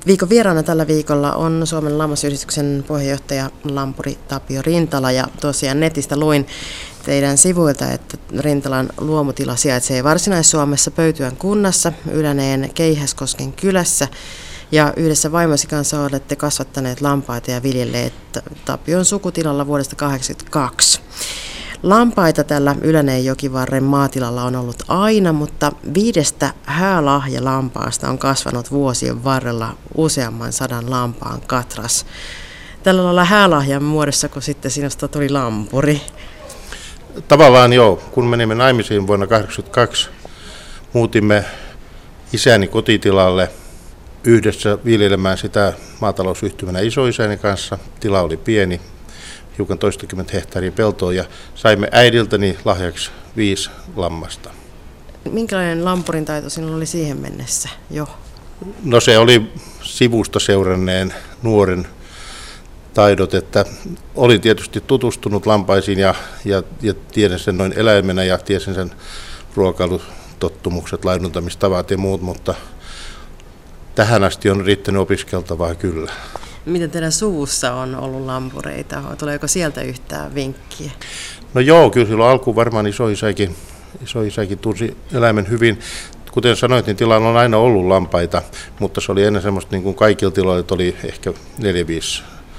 Viikon vieraana tällä viikolla on Suomen lammasyhdistyksen puheenjohtaja lampuri Tapio Rintala, ja tosiaan netistä luin teidän sivuilta, että Rintalan luomutila sijaitsee Varsinais-Suomessa Pöytyän kunnassa Yläneen Keihäskosken kylässä, ja yhdessä vaimosi kanssa olette kasvattaneet lampaita ja viljelleet Tapion sukutilalla vuodesta 1982. Lampaita tällä Yläneen jokivarren maatilalla on ollut aina, mutta 5 häälahjalampaasta on kasvanut vuosien varrella useamman 100 lampaan katras. Tällä lailla häälahjan muodossa, kun sitten sinusta tuli lampuri. Tavallaan joo. Kun menimme naimisiin vuonna 1982, muutimme isäni kotitilalle yhdessä viljelemään sitä maatalousyhtymänä isoisäni kanssa. Tila oli pieni, hiukan toistakymmentä hehtaaria peltoa, ja saimme äidiltäni lahjaksi 5 lammasta. Minkälainen lampurin taito sinulla oli siihen mennessä jo? No se oli sivusta seuranneen nuoren taidot, että olin tietysti tutustunut lampaisiin ja tiedän sen noin eläimenä ja tiesin sen ruokailutottumukset, laiduntamistavat ja muut, mutta tähän asti on riittänyt opiskeltavaa kyllä. Miten teidän suvussa on ollut lampureita? Tuleeko sieltä yhtään vinkkiä? No joo, kyllä silloin alkuun varmaan isoisäkin tunsi eläimen hyvin. Kuten sanoit, niin tilalla on aina ollut lampaita, mutta se oli ennen semmoista niin kuin kaikilla tiloilla, että oli ehkä 4-5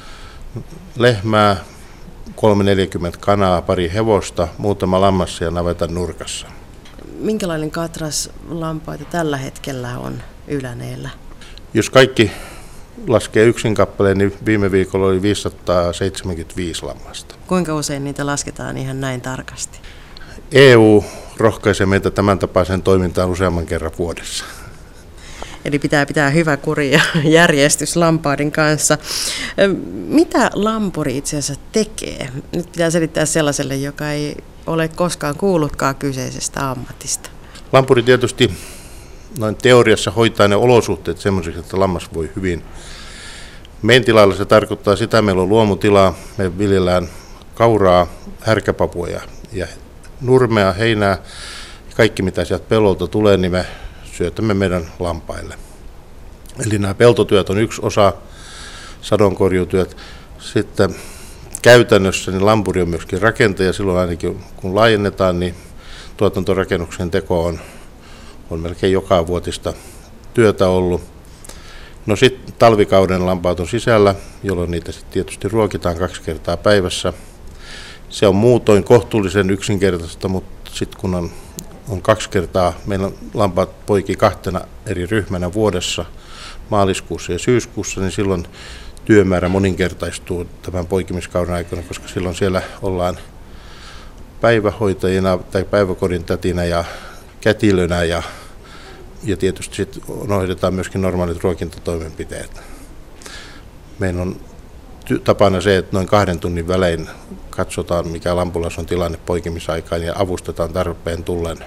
lehmää, 30-40 kanaa, pari hevosta, muutama lammas ja navetan nurkassa. Minkälainen katras lampaita tällä hetkellä on Yläneellä? Jos kaikki laskee yksin kappaleen, niin viime viikolla oli 575 lammasta. Kuinka usein niitä lasketaan ihan näin tarkasti? EU rohkaisee meitä tämän tapaisen toimintaan useamman kerran vuodessa. Eli pitää hyvä kuri ja järjestys lampaiden kanssa. Mitä lampuri itse asiassa tekee? Nyt pitää selittää sellaiselle, joka ei ole koskaan kuullutkaan kyseisestä ammatista. Lampuri tietysti noin teoriassa hoitaa ne olosuhteet semmoisiksi, että lammas voi hyvin. Meidän tilalla se tarkoittaa sitä, meillä on luomutila, me viljellään kauraa, härkäpapua ja nurmea, heinää. Kaikki mitä sieltä pellolta tulee, niin me syötämme meidän lampaille. Eli nämä peltotyöt on yksi osa, sadonkorjuutyöt. Sitten käytännössä niin lampuri on myöskin rakentaja. Silloin ainakin kun laajennetaan, niin tuotantorakennuksen teko on melkein joka vuotista työtä ollut. No sitten talvikauden lampaat on sisällä, jolloin niitä sitten tietysti ruokitaan 2 kertaa päivässä. Se on muutoin kohtuullisen yksinkertaista, mutta sitten kun on 2 kertaa, meillä lampaat poikii 2 eri ryhmänä vuodessa, maaliskuussa ja syyskuussa, niin silloin työmäärä moninkertaistuu tämän poikimiskauden aikana, koska silloin siellä ollaan päivähoitajina tai päiväkodin tätinä ja kätilönä ja tietysti sitten hoidetaan myöskin normaalit ruokintatoimenpiteet. Meillä on tapana se, että noin 2 tunnin välein katsotaan, mikä lampulassa on tilanne poikimisaikaan ja avustetaan tarpeen tullen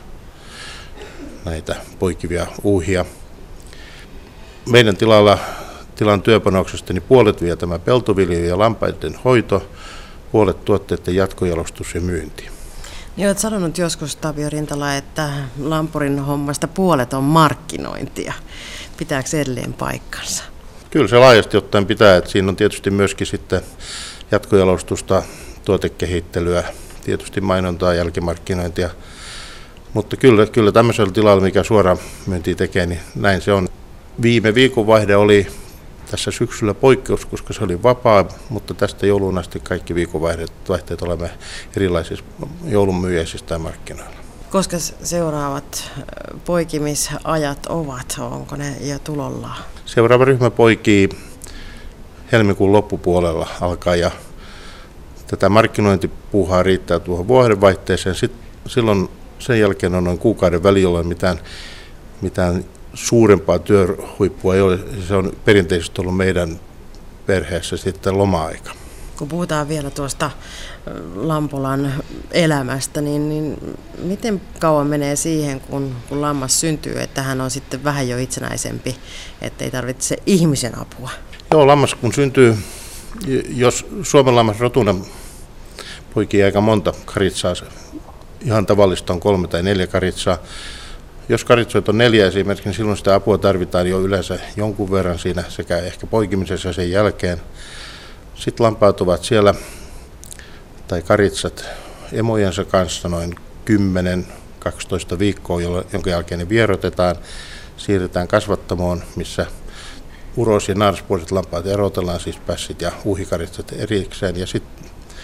näitä poikivia uuhia. Meidän tilan työpanoksesta niin puolet vie tämä peltoviljely ja lampaiden hoito, puolet tuotteiden jatkojalostus ja myynti. Niin olet sanonut joskus, Tapio Rintala, että lampurin hommasta puolet on markkinointia. Pitääkö edelleen paikkansa? Kyllä se laajasti ottaen pitää, että siinä on tietysti myöskin sitten jatkojalostusta, tuotekehittelyä, tietysti mainontaa, jälkimarkkinointia. Mutta kyllä tämmöisellä tilalla, mikä suoraan myyntiä tekee, niin näin se on. Viime viikonvaihde oli tässä syksyllä poikkeus, koska se oli vapaa, mutta tästä jouluun asti kaikki viikonvaihteet olemme erilaisissa joulunmyyjäisissä tai markkinoilla. Koska seuraavat poikimisajat ovat, onko ne jo tulolla? Seuraava ryhmä poikii helmikuun loppupuolella alkaa ja tätä markkinointipuuhaa riittää tuohon vuodenvaihteeseen. Silloin sen jälkeen on noin kuukauden väli, jolloin mitään suurempaa työhuippua ei ole. Se on perinteisesti ollut meidän perheessä sitten loma-aika. Kun puhutaan vielä tuosta lampulan elämästä, niin miten kauan menee siihen, kun lammas syntyy, että hän on sitten vähän jo itsenäisempi, ettei tarvitse ihmisen apua? Joo, lammas kun syntyy, jos Suomen lammas rotuna poikii aika monta karitsaa, ihan tavallista on 3 tai 4 karitsaa, Jos karitsoita on 4 esimerkiksi, niin silloin sitä apua tarvitaan jo yleensä jonkun verran siinä sekä ehkä poikimisessa ja sen jälkeen. Sitten lampaat ovat siellä, tai karitsat, emojensa kanssa noin 10-12 viikkoa, jonka jälkeen ne vierotetaan, siirretään kasvattamoon, missä uros- ja naarispuoliset lampaat erotellaan, siis pässit ja uuhikaritsat erikseen. Ja sitten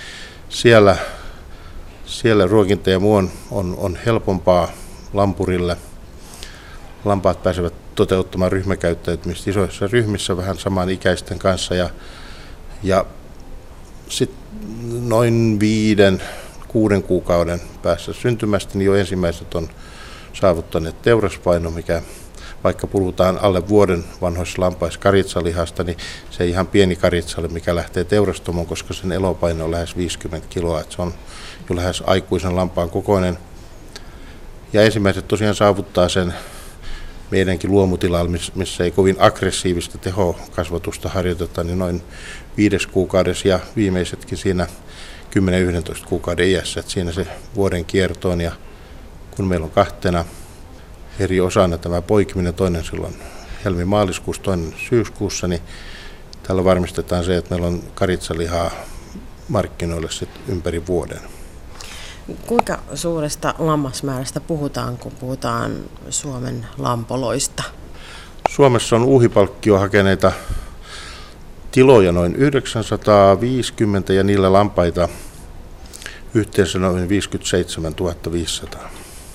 siellä ruokinta ja muu on helpompaa lampurille. Lampaat pääsevät toteuttamaan ryhmäkäyttäytymistä isoissa ryhmissä vähän samanikäisten kanssa. Ja sitten noin 5-6 kuukauden päässä syntymästä niin jo ensimmäiset on saavuttaneet teuraspaino, mikä vaikka puhutaan alle vuoden vanhoissa lampaissa karitsalihasta, niin se ei ihan pieni karitsalle, mikä lähtee teurastamoon, koska sen elopaino on lähes 50 kiloa, että se on jo lähes aikuisen lampaan kokoinen. Ja ensimmäiset tosiaan saavuttaa sen meidänkin luomutilalla, missä ei kovin aggressiivista tehokasvatusta harjoiteta, niin noin 5 kuukaudessa ja viimeisetkin siinä 10-11 kuukauden iässä, että siinä se vuoden kierto on. Ja kun meillä on 2 eri osana tämä poikiminen, toinen silloin helmi-maaliskuussa, toinen syyskuussa, niin tällä varmistetaan se, että meillä on karitsalihaa markkinoille sitten ympäri vuoden. Kuinka suuresta lammasmäärästä puhutaan, kun puhutaan Suomen lampoloista? Suomessa on uuhipalkkio hakeneita tiloja noin 950 ja niillä lampaita yhteensä noin 57 500.